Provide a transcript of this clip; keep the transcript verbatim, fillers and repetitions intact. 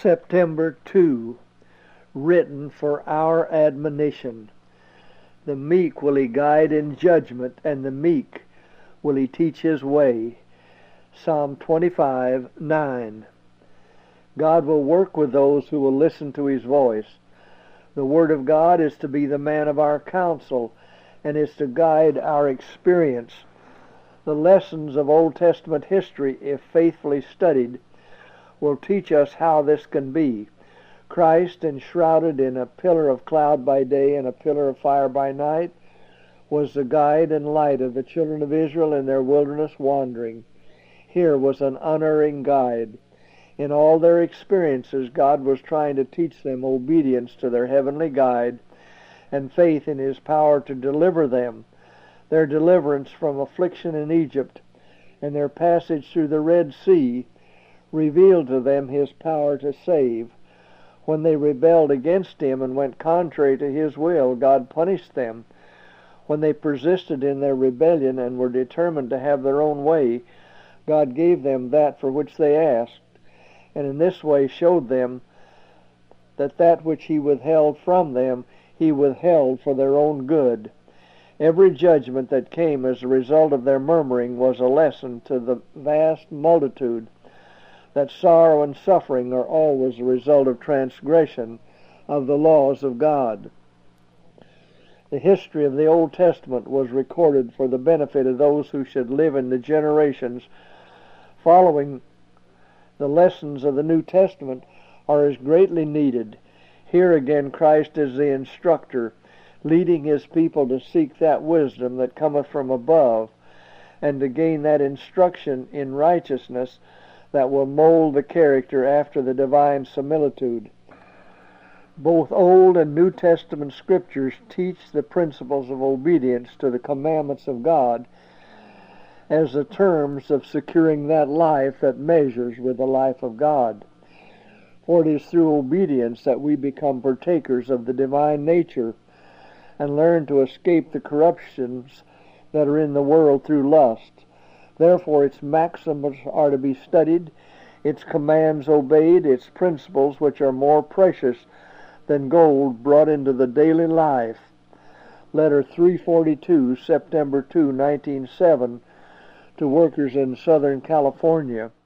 September second, written for our admonition. The meek will he guide in judgment, and the meek will he teach his way. Psalm twenty-five, nine. God will work with those who will listen to his voice. The Word of God is to be the man of our counsel, and is to guide our experience. The lessons of Old Testament history, if faithfully studied, will teach us how this can be. Christ, enshrouded in a pillar of cloud by day and a pillar of fire by night, was the guide and light of the children of Israel in their wilderness wandering. Here was an unerring guide. In all their experiences, God was trying to teach them obedience to their heavenly guide and faith in his power to deliver them. Their deliverance from affliction in Egypt and their passage through the Red Sea revealed to them his power to save. When they rebelled against him and went contrary to his will, God punished them. When they persisted in their rebellion and were determined to have their own way, God gave them that for which they asked, and in this way showed them that that which he withheld from them, he withheld for their own good. Every judgment that came as a result of their murmuring was a lesson to the vast multitude that sorrow and suffering are always a result of transgression of the laws of God. The history of the Old Testament was recorded for the benefit of those who should live in the generations following. The lessons of the New Testament are as greatly needed. Here again Christ is the instructor, leading his people to seek that wisdom that cometh from above, and to gain that instruction in righteousness that will mold the character after the divine similitude. Both Old and New Testament scriptures teach the principles of obedience to the commandments of God as the terms of securing that life that measures with the life of God. For it is through obedience that we become partakers of the divine nature and learn to escape the corruptions that are in the world through lust. Therefore its maxims are to be studied, its commands obeyed, its principles, which are more precious than gold, brought into the daily life. Letter three forty-two, September second, nineteen oh seven, to workers in Southern California.